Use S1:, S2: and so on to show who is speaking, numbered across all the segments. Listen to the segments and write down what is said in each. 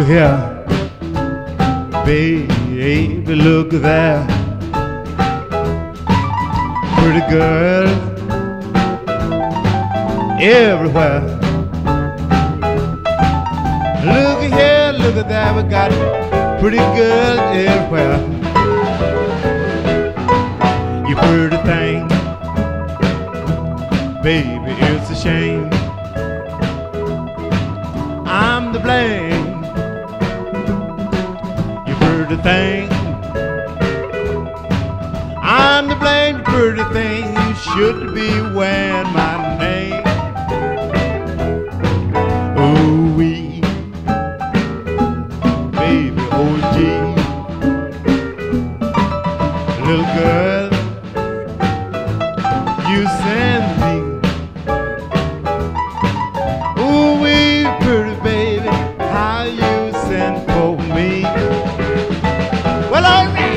S1: here, baby, look there. Pretty girls everywhere. Look here, look at that, we got pretty girls everywhere. You pretty thing, baby, it's a shame I'm to blame. You pretty thing, I'm to blame. You pretty thing, you should be wearing my name. Ooh-wee, baby, oh gee. Little girl, you send me. Ooh-wee, pretty baby, how you send for me. Well, all right.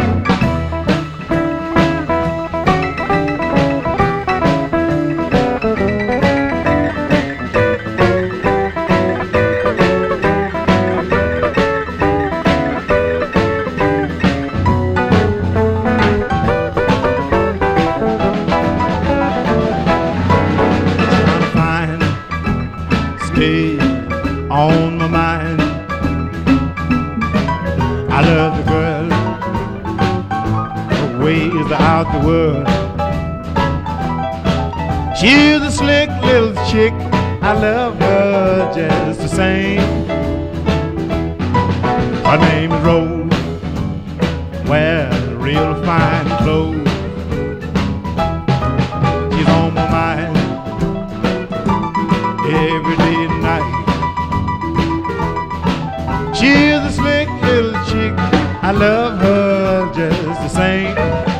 S1: Stay on my mind. I love the girl, her ways are out the world. She's a slick little chick, I love her just the same. Her name is Rose, wears real fine clothes. She's on my mind every day and night. She's a slick little chick, I love her just the same.